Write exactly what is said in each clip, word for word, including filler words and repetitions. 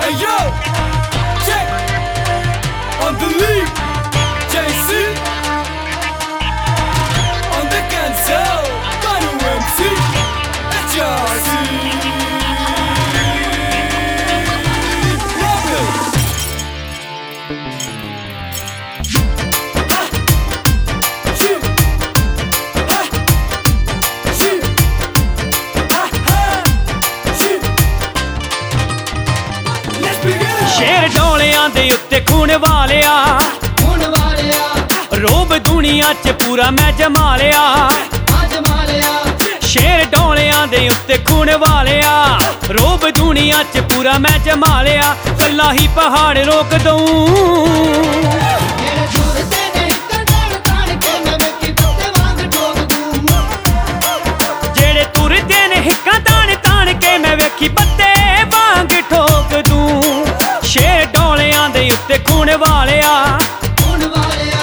शेर डोलियां दे उत्ते खून वालिया, खून वालिया रोब दुनिया च पूरा मैं जमा लिया, जमा लिया। शेर डोलियां दे उत्ते खून वालिया, रोब दुनिया च पूरा मैं जमा लिया। कल्ला ही पहाड़ रोक दूं जेड़े तुरदे ने हिक्कां तान तान के मैं वेखी पत्ते वांग ठोक दूं। शेर डोलियां दे उत्ते खून वालिया, खून वालिया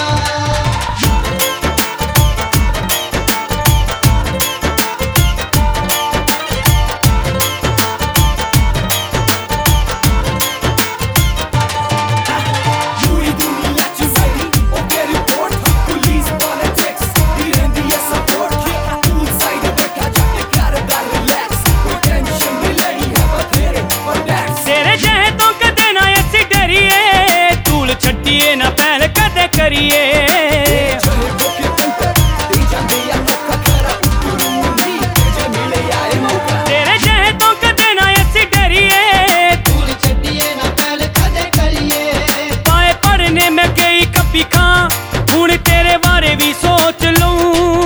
छड्डिए ना पहल कदे करिए तेरे जहे तो कदे ना ऐसी डरिए पाए पढ़ने में गई कभी खां हुण तेरे बारे भी सोच लूं।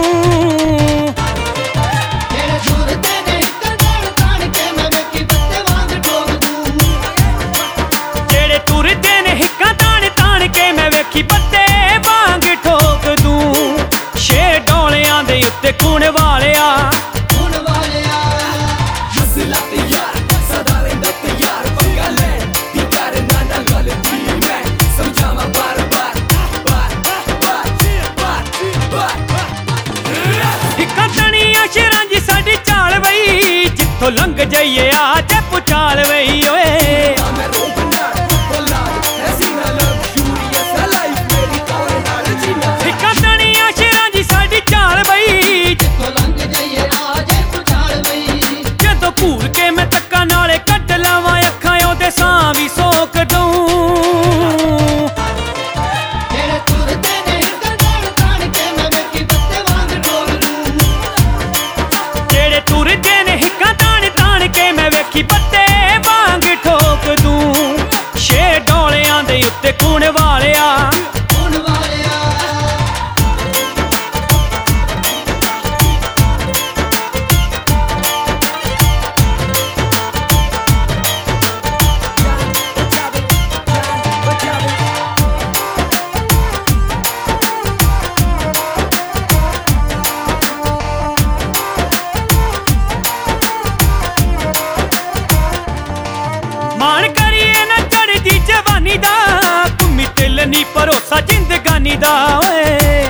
जेड़े तुरदे ने हिक्कां पत्ते वांग ठोक दूं। शेर डोलियां दे उत्ते खून वालिया, खून वालिया मसला तैयार सदा रहिंदा तैयार पंगा लैण दी करना ना गलती मैं समझावां बार बार बार बार बार बार। हिक्कां तणियां शेरां जी साडी चाल वई जित्थों लंघ जाइए आ ते पुचाल वई ओए। सां भी सोक दूं जेड़े तुरदे ने हिक्कां तान तान के मैं वेखी पत्ते वांग ठोक दूं। शेर डोलियां दे उत्ते खून वालिया, खून वालिया मान करिए ना चढ़दी जवानी दा घुम्मी तिल नी भरोसा जिंदगानी दा ओए।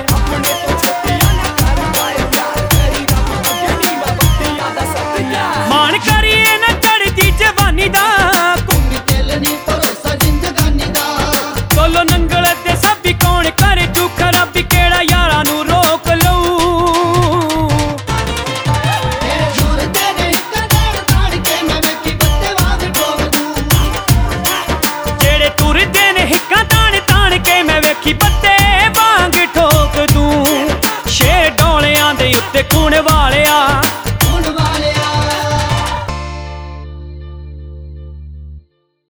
मान करिए ना चढ़दी जवानी दा घुम्मी तिल नी भरोसा जिंदगानी दा। चलो नंगल ते सबी कौन करे तू खराबी केड़ा यारां नू रोक लूं। But